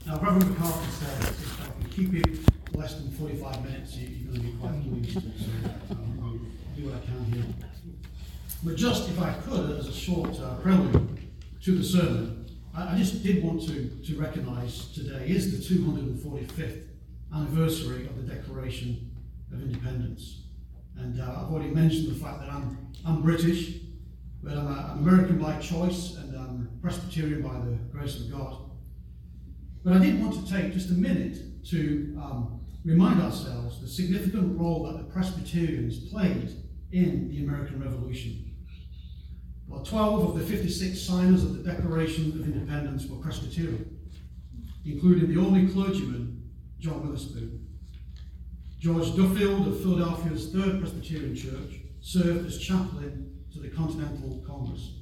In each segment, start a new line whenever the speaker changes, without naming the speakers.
Now, Reverend McCarthy said if I can keep it less than 45 minutes, you're going to be quite pleased. So I'll do what I can here. But just if I could, as a short prelude to the sermon, I just did want to recognise today is the 245th anniversary of the Declaration of Independence. And I've already mentioned the fact that I'm British, but I'm American by choice and I'm Presbyterian by the grace of God. But I did want to take just a minute to remind ourselves the significant role that the Presbyterians played in the American Revolution. Well, 12 of the 56 signers of the Declaration of Independence were Presbyterian, including the only clergyman, John Witherspoon. George Duffield of Philadelphia's Third Presbyterian Church served as chaplain to the Continental Congress.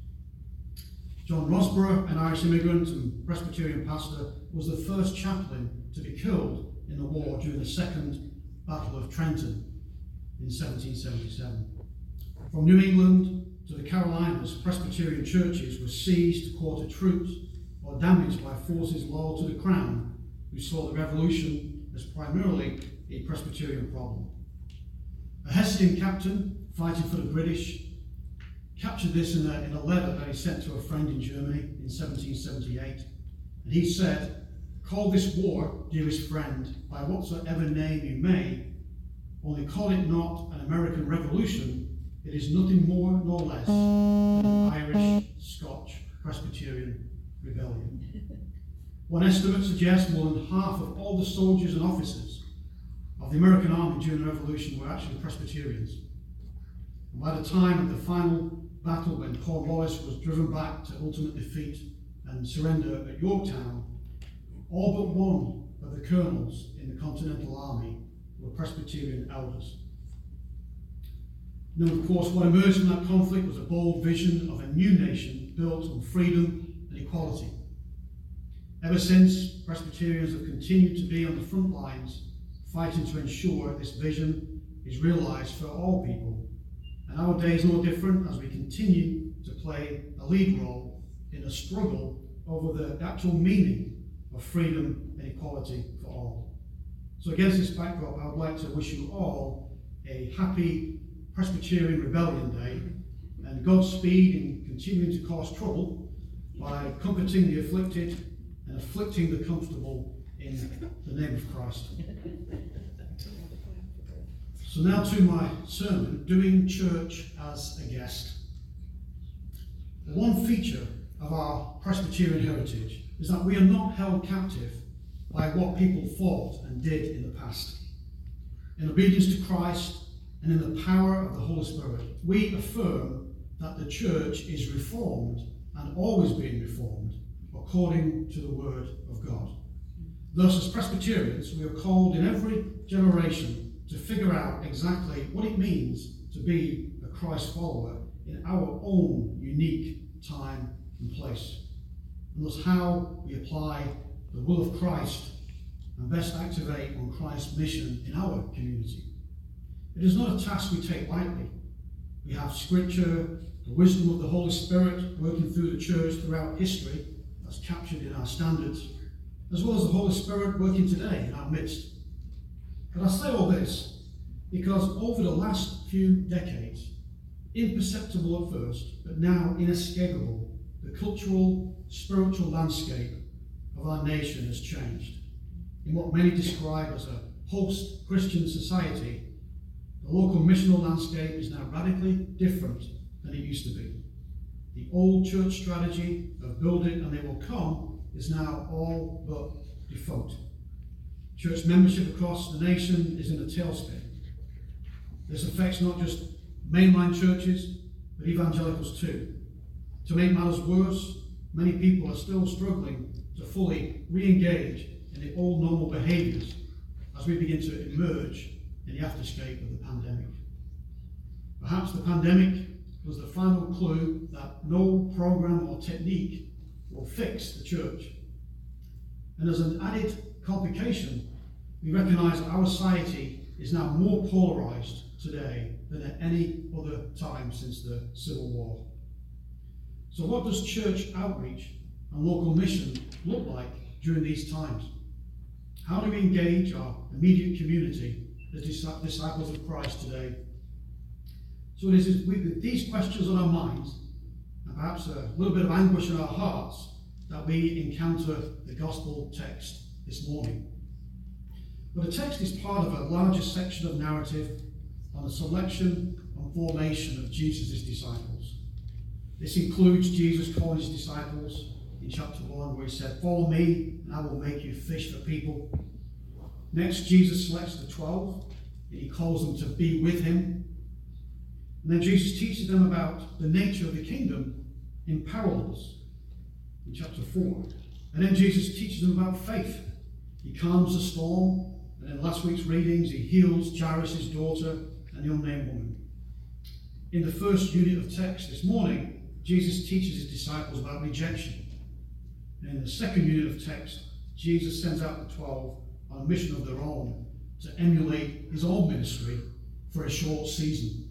John Rosborough, an Irish immigrant and Presbyterian pastor, was the first chaplain to be killed in the war during the Second Battle of Trenton in 1777. From New England to the Carolinas, Presbyterian churches were seized to quarter troops or damaged by forces loyal to the Crown, who saw the Revolution as primarily a Presbyterian problem. A Hessian captain fighting for the British captured this in a letter that he sent to a friend in Germany in 1778. And he said, "Call this war, dearest friend, by whatsoever name you may, only call it not an American Revolution. It is nothing more nor less than an Irish-Scotch Presbyterian rebellion." One estimate suggests more than half of all the soldiers and officers of the American army during the Revolution were actually Presbyterians. And by the time of the final battle, when Cornwallis was driven back to ultimate defeat and surrender at Yorktown, all but one of the colonels in the Continental Army were Presbyterian elders. Now, of course, what emerged from that conflict was a bold vision of a new nation built on freedom and equality. Ever since, Presbyterians have continued to be on the front lines, fighting to ensure this vision is realised for all people. And our day is no different as we continue to play a lead role in a struggle over the actual meaning of freedom and equality for all. So against this backdrop, I would like to wish you all a happy Presbyterian Rebellion Day and Godspeed in continuing to cause trouble by comforting the afflicted and afflicting the comfortable in the name of Christ. So now to my sermon, Doing Church as a Guest. One feature of our Presbyterian heritage is that we are not held captive by what people thought and did in the past. In obedience to Christ and in the power of the Holy Spirit, we affirm that the church is reformed and always being reformed according to the Word of God. Thus, as Presbyterians, we are called in every generation to figure out exactly what it means to be a Christ follower in our own unique time and place, and thus how we apply the will of Christ and best activate on Christ's mission in our community. It is not a task we take lightly. We have Scripture, the wisdom of the Holy Spirit working through the church throughout history, that's captured in our standards, as well as the Holy Spirit working today in our midst. But I say all this because over the last few decades, imperceptible at first, but now inescapable, the cultural, spiritual landscape of our nation has changed. In what many describe as a post-Christian society, the local missional landscape is now radically different than it used to be. The old church strategy of build it and they will come is now all but defunct. Church membership across the nation is in a tailspin. This affects not just mainline churches, but evangelicals too. To make matters worse, many people are still struggling to fully re-engage in the old normal behaviours as we begin to emerge in the afterscape of the pandemic. Perhaps the pandemic was the final clue that no programme or technique will fix the church. And as an added complication, we recognise that our society is now more polarised today than at any other time since the Civil War. So what does church outreach and local mission look like during these times? How do we engage our immediate community as disciples of Christ today? So it is with these questions on our minds, and perhaps a little bit of anguish in our hearts, that we encounter the gospel text this morning. But the text is part of a larger section of narrative on the selection and formation of Jesus' disciples. This includes Jesus calling his disciples in chapter 1, where he said, "Follow me, and I will make you fish for people." Next, Jesus selects the 12, and he calls them to be with him. And then Jesus teaches them about the nature of the kingdom in parables in chapter 4. And then Jesus teaches them about faith. He calms the storm, and in last week's readings, he heals Jairus' daughter and the unnamed woman. In the first unit of text this morning, Jesus teaches his disciples about rejection. And in the second unit of text, Jesus sends out the 12 on a mission of their own to emulate his own ministry for a short season.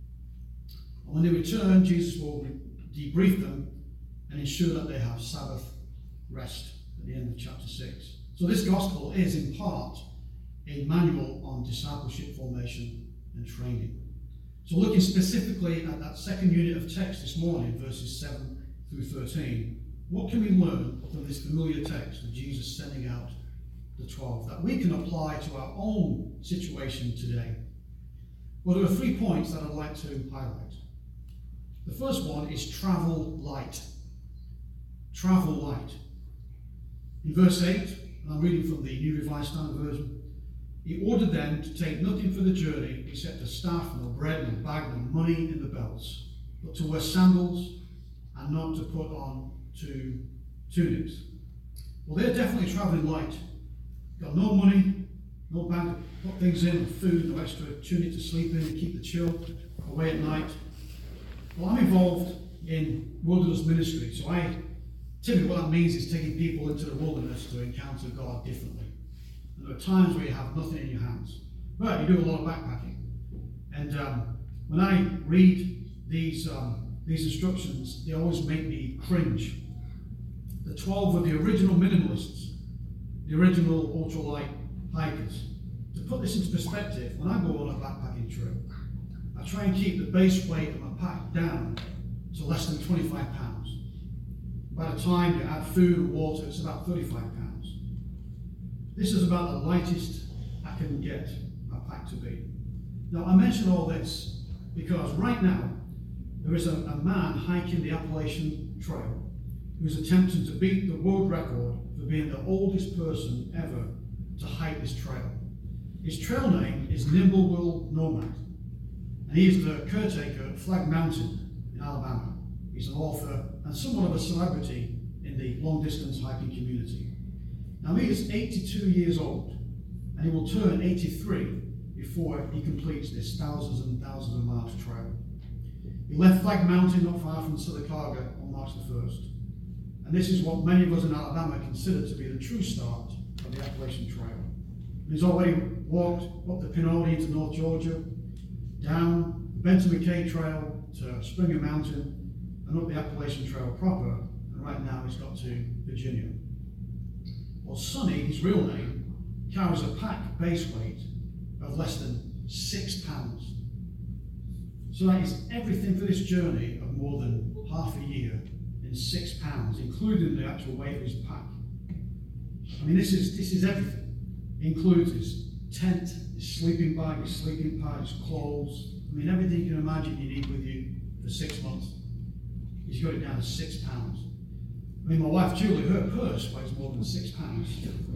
And when they return, Jesus will debrief them and ensure that they have Sabbath rest at the end of chapter 6. So this gospel is in part a manual on discipleship formation and training. So looking specifically at that second unit of text this morning, verses 7 through 13, what can we learn from this familiar text of Jesus sending out the 12 that we can apply to our own situation today? Well, there are 3 points that I'd like to highlight. The first one is travel light. Travel light. In verse 8, and I'm reading from the New Revised Standard Version, he ordered them to take nothing for the journey except a staff, no bread, no bag, no money in the belts, but to wear sandals and not to put on 2 tunics. Well, they're definitely travelling light. Got no money, no bag to put things in, no food, no extra tunic to sleep in to keep the chill away at night. Well, I'm involved in wilderness ministry, so typically what that means is taking people into the wilderness to encounter God differently. And there are times where you have nothing in your hands, but you do a lot of backpacking. And when I read these instructions, they always make me cringe. The 12 were the original minimalists, the original ultralight hikers. To put this into perspective, when I go on a backpacking trip, I try and keep the base weight of my pack down to less than 25 pounds. By the time you add food and water, it's about 35 pounds. This is about the lightest I can get my pack to be. Now, I mention all this because right now, there is a man hiking the Appalachian Trail who's attempting to beat the world record for being the oldest person ever to hike this trail. His trail name is Nimble Nomad, and he is the caretaker at Flag Mountain in Alabama. He's an author and somewhat of a celebrity in the long-distance hiking community. Now, he is 82 years old, and he will turn 83 before he completes this thousands and thousands of miles trail. He left Flag Mountain not far from Sylacauga on March the 1st. And this is what many of us in Alabama consider to be the true start of the Appalachian Trail. And he's already walked up the Pinole to North Georgia, down the Benton McKay Trail to Springer Mountain, and up the Appalachian Trail proper, and right now he's got to Virginia. Well, Sonny, his real name, carries a pack base weight of less than 6 pounds. So that is everything for this journey of more than half a year in 6 pounds, including the actual weight of his pack. I mean, this is everything. It includes his tent, his sleeping bag, his sleeping pad, his clothes. I mean, everything you can imagine you need with you for 6 months. He's got it down to 6 pounds. I mean, my wife Julie, her purse weighs more than 6 pounds.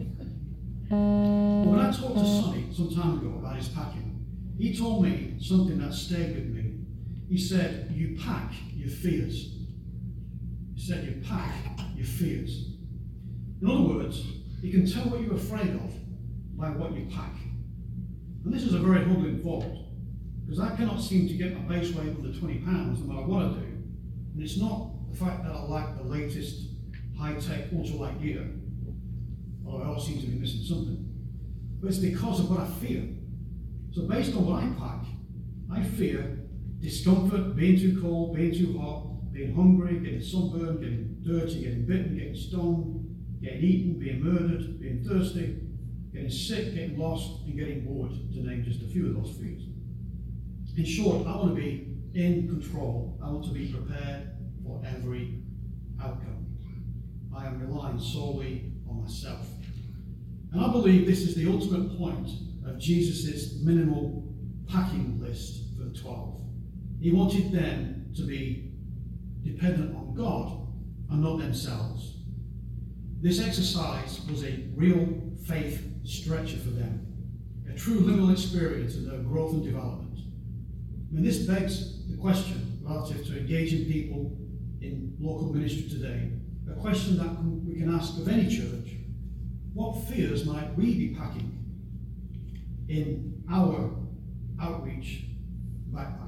But when I talked to Sonny some time ago about his packing, he told me something that stayed with me. He said, "You pack your fears." He said, "You pack your fears." In other words, you can tell what you're afraid of by what you pack. And this is a very humbling thought, because I cannot seem to get my base weight under 20 pounds no matter what I do. And it's not the fact that I like the latest high-tech ultralight gear, although I always seem to be missing something, but it's because of what I fear. So based on what I pack, I fear discomfort, being too cold, being too hot, being hungry, getting sunburned, getting dirty, getting bitten, getting stung, getting eaten, being murdered, being thirsty, getting sick, getting lost, and getting bored, to name just a few of those fears. In short, I want to be in control. I want to be prepared for every outcome. I am relying solely on myself. And I believe this is the ultimate point of Jesus' minimal packing list for the 12. He wanted them to be dependent on God and not themselves. This exercise was a real faith stretcher for them, a true liminal experience in their growth and development. And this begs the question relative to engaging people in local ministry today, a question that we can ask of any church. What fears might we be packing in our outreach backpack,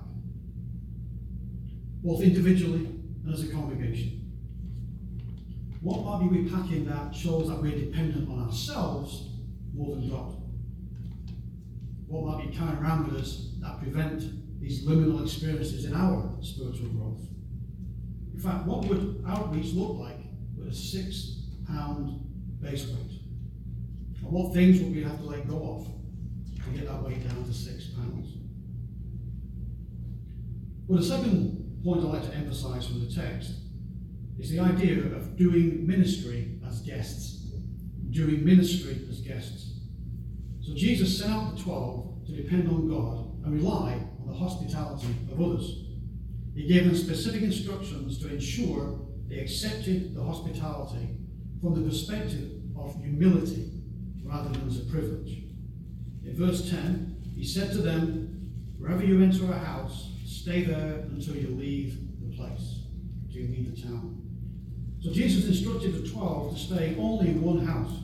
both individually and as a congregation? What might we be packing that shows that we're dependent on ourselves more than God? What might be carrying around with us that prevent these liminal experiences in our spiritual growth? In fact, what would outreach look like with a 6-pound base weight? And what things would we have to let go of to get that weight down to 6 pounds? Well, the second point I'd like to emphasize from the text is the idea of doing ministry as guests. Doing ministry as guests. So Jesus sent out the 12 to depend on God and rely on the hospitality of others. He gave them specific instructions to ensure they accepted the hospitality from the perspective of humility rather than as a privilege. In verse 10, he said to them, "Wherever you enter a house, stay there until you leave the place," until you leave the town. So Jesus instructed the 12 to stay only in one house.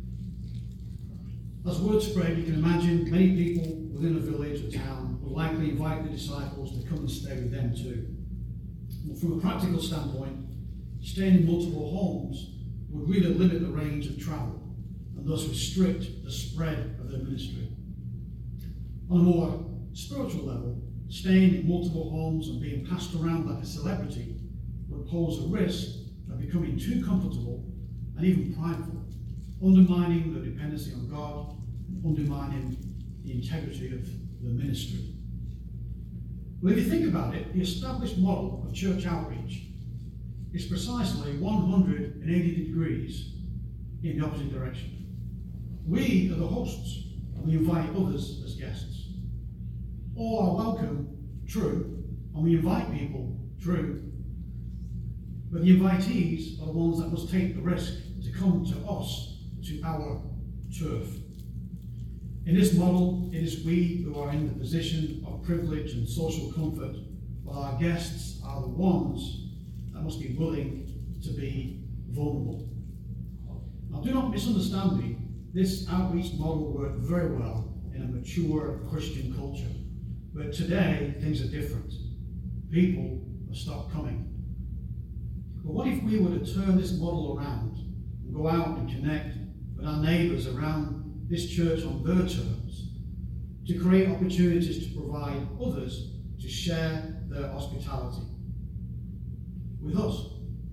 As word spread, you can imagine many people within a village or town would likely invite the disciples to come and stay with them too. But from a practical standpoint, staying in multiple homes would really limit the range of travel and thus restrict the spread of their ministry. On a more spiritual level, staying in multiple homes and being passed around like a celebrity would pose a risk of becoming too comfortable and even prideful, undermining the dependency on God, undermining the integrity of the ministry. Well, if you think about it, the established model of church outreach is precisely 180 degrees in the opposite direction. We are the hosts, and we invite others as guests. All are welcome, true, and we invite people, true. But the invitees are the ones that must take the risk to come to us, to our turf. In this model, it is we who are in the position of privilege and social comfort, while our guests are the ones that must be willing to be vulnerable. Now, do not misunderstand me. This outreach model worked very well in a mature Christian culture. But today, things are different. People have stopped coming. But what if we were to turn this model around and go out and connect with our neighbours around this church on their terms, to create opportunities to provide others to share their hospitality with us?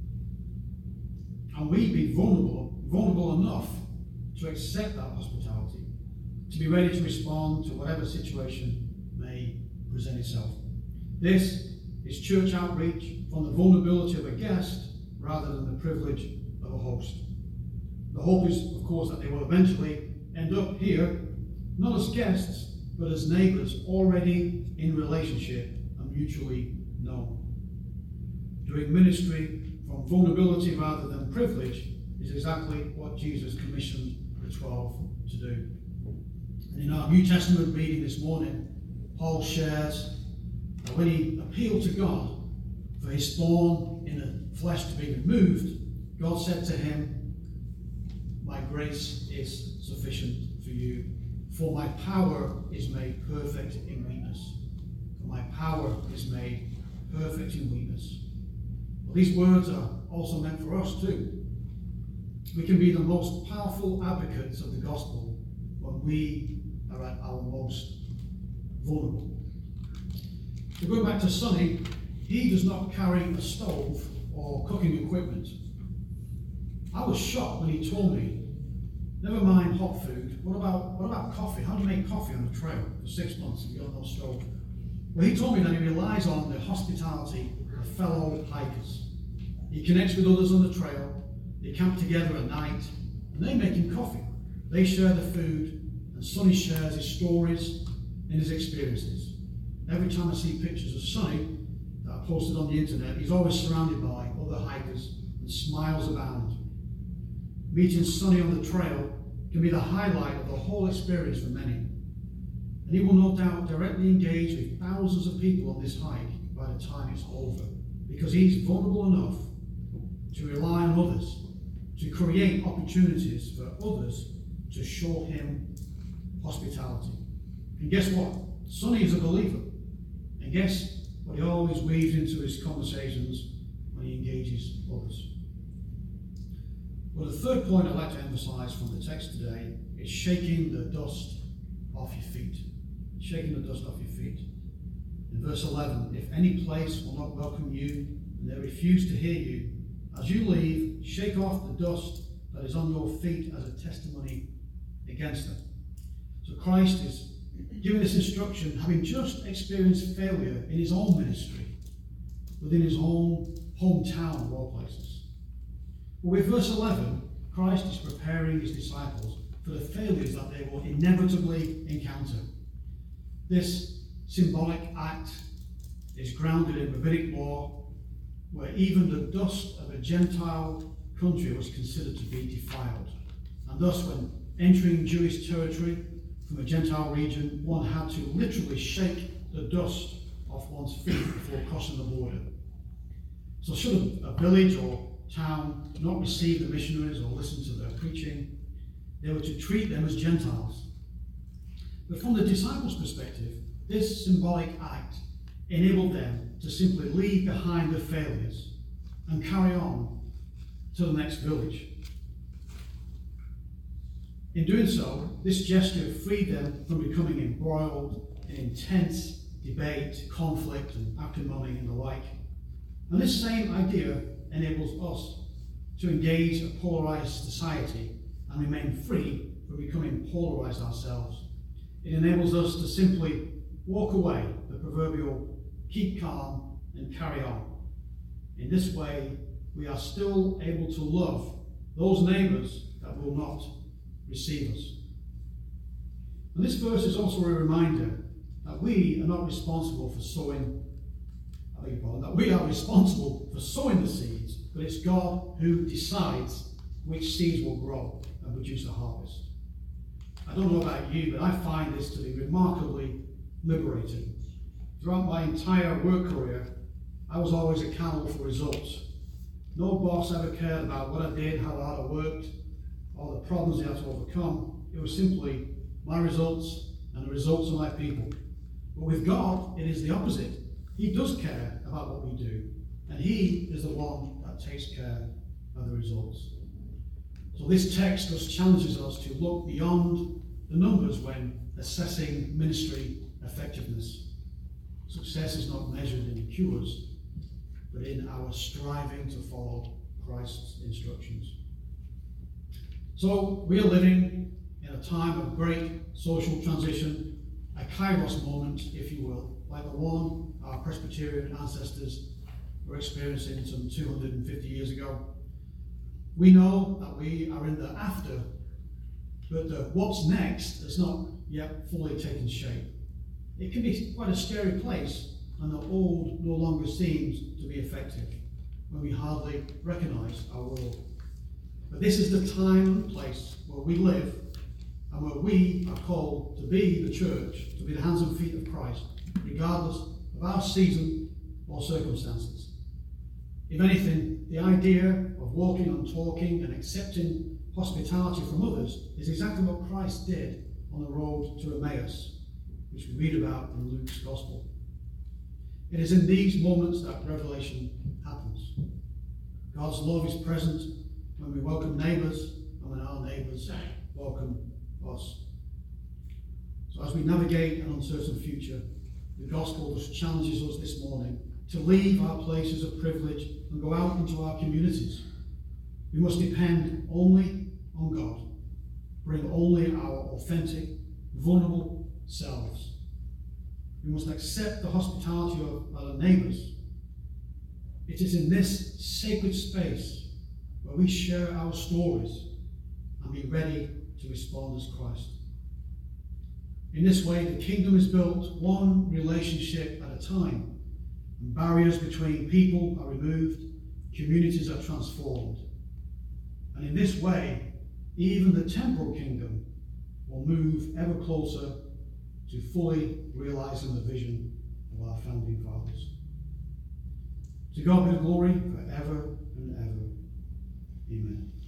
And we'd be vulnerable enough to accept that hospitality, to be ready to respond to whatever situation may present itself. This is church outreach from the vulnerability of a guest rather than the privilege of a host. The hope is, of course, that they will eventually end up here, not as guests, but as neighbours already in relationship and mutually known. Doing ministry from vulnerability rather than privilege is exactly what Jesus commissioned the 12 to do. And in our New Testament reading this morning, Paul shares that when he appealed to God for his thorn in the flesh to be removed, God said to him, "My grace is sufficient for you, for my power is made perfect in weakness." For my power is made perfect in weakness. Well, these words are also meant for us too. We can be the most powerful advocates of the gospel when we are at our most vulnerable. To go back to Sonny, he does not carry a stove or cooking equipment. I was shocked when he told me, never mind hot food, what about coffee? How do you make coffee on the trail for 6 months if you've got no stove? Well, he told me that he relies on the hospitality of fellow hikers. He connects with others on the trail, they camp together at night, and they make him coffee. They share the food, and Sonny shares his stories and his experiences. Every time I see pictures of Sonny that are posted on the internet, he's always surrounded by other hikers, and smiles abound. Meeting Sonny on the trail can be the highlight of the whole experience for many. And he will no doubt directly engage with thousands of people on this hike by the time it's over, because he's vulnerable enough to rely on others, to create opportunities for others to show him hospitality. And guess what? Sonny is a believer. And guess what he always weaves into his conversations when he engages others. Well, the third point I'd like to emphasize from the text today is shaking the dust off your feet. Shaking the dust off your feet. In verse 11, if any place will not welcome you and they refuse to hear you, as you leave, shake off the dust that is on your feet as a testimony against them. So Christ is giving this instruction, having just experienced failure in his own ministry, within his own hometown of all places. But with verse 11, Christ is preparing his disciples for the failures that they will inevitably encounter. This symbolic act is grounded in rabbinic law, where even the dust of a Gentile country was considered to be defiled. And thus, when entering Jewish territory from a Gentile region, one had to literally shake the dust off one's feet before crossing the border. So should a village or town not receive the missionaries or listen to their preaching, they were to treat them as Gentiles. But from the disciples' perspective, this symbolic act enabled them to simply leave behind their failures and carry on to the next village. In doing so, this gesture freed them from becoming embroiled in intense debate, conflict, and acrimony and the like. And this same idea enables us to engage a polarized society and remain free from becoming polarized ourselves. It enables us to simply walk away, the proverbial keep calm and carry on. In this way, we are still able to love those neighbours that will not receive us. And this verse is also a reminder that we are not responsible for sowing, that we are responsible for sowing the seeds, but it's God who decides which seeds will grow and produce a harvest. I don't know about you, but I find this to be remarkably liberating. Throughout my entire work career, I was always accountable for results. No boss ever cared about what I did, how hard I worked, or the problems I had to overcome. It was simply my results and the results of my people. But with God, it is the opposite. He does care about what we do, and he is the one that takes care of the results. So this text just challenges us to look beyond the numbers when assessing ministry effectiveness. Success is not measured in cures, but in our striving to follow Christ's instructions. So we are living in a time of great social transition, a kairos moment, if you will, like the one our Presbyterian ancestors were experiencing some 250 years ago. We know that we are in the after, but the what's next is not yet fully taken shape. It can be quite a scary place, and the old no longer seems to be effective when we hardly recognize our world. But this is the time and place where we live and where we are called to be the church, to be the hands and feet of Christ, regardless of our season or circumstances. If anything, the idea of walking and talking and accepting hospitality from others is exactly what Christ did on the road to Emmaus, which we read about in Luke's Gospel. It is in these moments that revelation happens. God's love is present when we welcome neighbours and when our neighbours welcome us. So as we navigate an uncertain future, the Gospel just challenges us this morning to leave our places of privilege and go out into our communities, We must depend only on God, bring only our authentic, vulnerable selves. We must accept the hospitality of our neighbours. It is in this sacred space where we share our stories and be ready to respond as Christ. In this way, the kingdom is built one relationship at a time, and barriers between people are removed, communities are transformed. And in this way, even the temporal kingdom will move ever closer to fully realizing the vision of our founding fathers. To God be the glory forever and ever. Amen.